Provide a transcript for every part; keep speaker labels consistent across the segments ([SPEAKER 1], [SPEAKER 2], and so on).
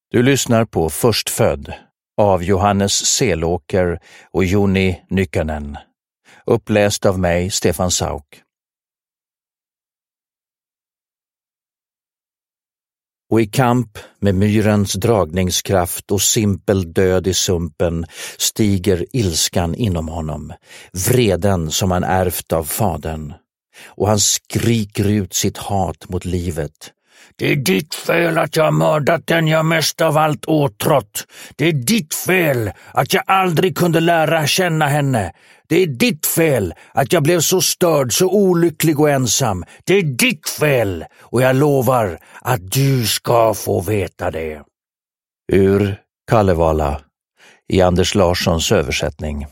[SPEAKER 1] Du lyssnar på Förstfödd av Johannes Selåker och Joni Nykänen. Uppläst av mig, Stefan Sauk. Och i kamp med myrens dragningskraft och simpel död i sumpen stiger ilskan inom honom, vreden som han ärvt av fadern. Och han skriker ut sitt hat mot livet. Det är ditt fel att jag mördat den jag mest av allt åtrått. Det är ditt fel att jag aldrig kunde lära känna henne. Det är ditt fel att jag blev så störd, så olycklig och ensam. Det är ditt fel och jag lovar att du ska få veta det. Ur Kalevala i Anders Larssons översättning.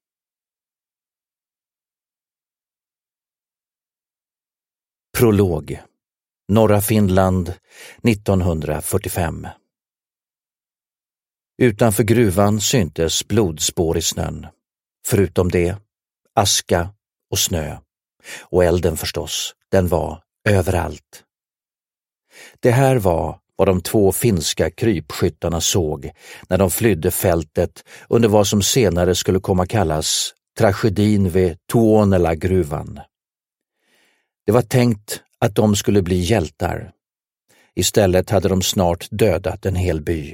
[SPEAKER 1] Prolog. Norra Finland 1945. Utanför gruvan syntes blodspår i snön. Förutom det, aska och snö. Och elden förstås, den var överallt. Det här var vad de två finska krypskyttarna såg när de flydde fältet under vad som senare skulle komma kallas tragedin vid Tuonela-gruvan. Det var tänkt att de skulle bli hjältar. Istället hade de snart dödat en hel by.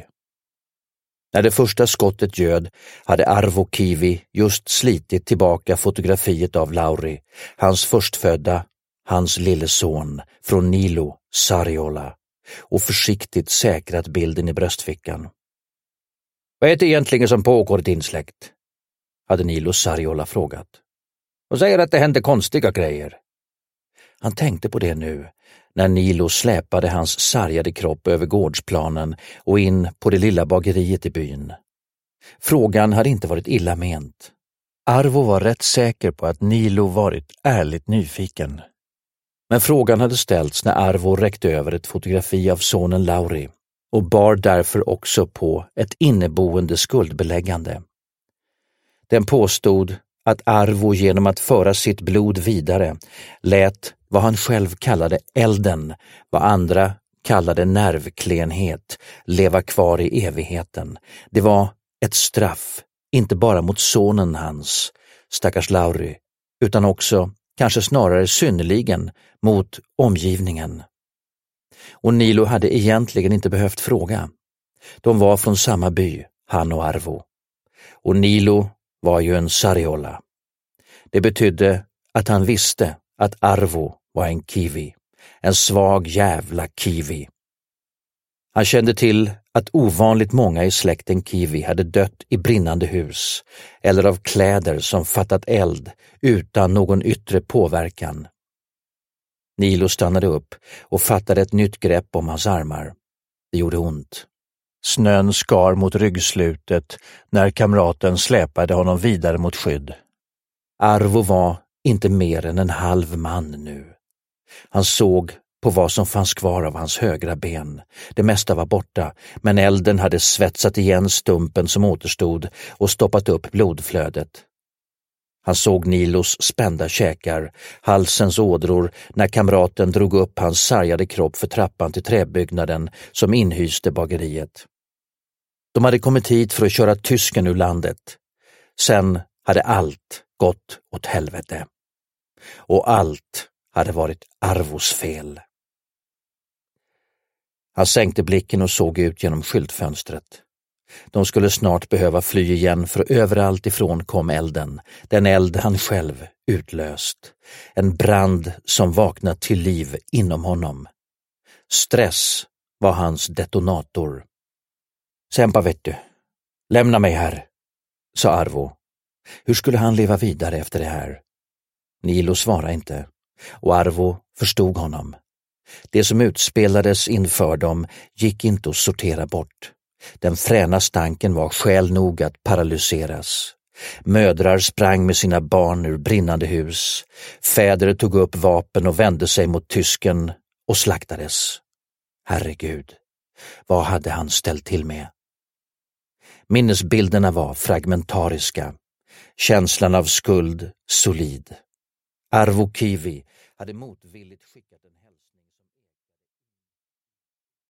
[SPEAKER 1] När det första skottet göd hade Arvo Kivi just slitit tillbaka fotografiet av Lauri, hans förstfödda, hans lille son, från Nilo Sariola, och försiktigt säkrat bilden i bröstfickan. Vad är det egentligen som pågår i din släkt? Hade Nilo Sariola frågat. Och säger att det hände konstiga grejer. Han tänkte på det nu, när Nilo släpade hans sargade kropp över gårdsplanen och in på det lilla bageriet i byn. Frågan hade inte varit illa ment. Arvo var rätt säker på att Nilo varit ärligt nyfiken. Men frågan hade ställts när Arvo räckte över ett fotografi av sonen Lauri och bar därför också på ett inneboende skuldbeläggande. Den påstod att Arvo genom att föra sitt blod vidare lät vad han själv kallade elden, vad andra kallade nervklenhet, leva kvar i evigheten. Det var ett straff, inte bara mot sonen hans, stackars Lauri, utan också, kanske snarare synnerligen, mot omgivningen. Och Nilo hade egentligen inte behövt fråga. De var från samma by, han och Arvo. Och Nilo var ju en Sariola. Det betydde att han visste att Arvo var en kiwi, en svag jävla kiwi. Han kände till att ovanligt många i släkten kiwi hade dött i brinnande hus eller av kläder som fattat eld utan någon yttre påverkan. Nilo stannade upp och fattade ett nytt grepp om hans armar. Det gjorde ont. Snön skar mot ryggslutet när kamraten släpade honom vidare mot skydd. Arvo var inte mer än en halv man nu. Han såg på vad som fanns kvar av hans högra ben. Det mesta var borta, men elden hade svetsat igen stumpen som återstod och stoppat upp blodflödet. Han såg Nilos spända käkar, halsens ådror när kamraten drog upp hans sargade kropp för trappan till träbyggnaden som inhyste bageriet. De hade kommit hit för att köra tysken ur landet. Sen hade allt gått åt helvete. Och allt hade varit Arvos fel. Han sänkte blicken och såg ut genom skyltfönstret. De skulle snart behöva fly igen, för överallt ifrån kom elden. Den eld han själv utlöst. En brand som vaknat till liv inom honom. Stress var hans detonator. Sempa vet du. Lämna mig här, sa Arvo. Hur skulle han leva vidare efter det här? Nilo svarade inte, och Arvo förstod honom. Det som utspelades inför dem gick inte att sortera bort. Den fräna stanken var skäl nog att paralyseras. Mödrar sprang med sina barn ur brinnande hus. Fäder tog upp vapen och vände sig mot tysken och slaktades. Herregud, vad hade han ställt till med? Minnesbilderna var fragmentariska. Känslan av skuld solid. Arvo Kivi hade motvilligt skickat en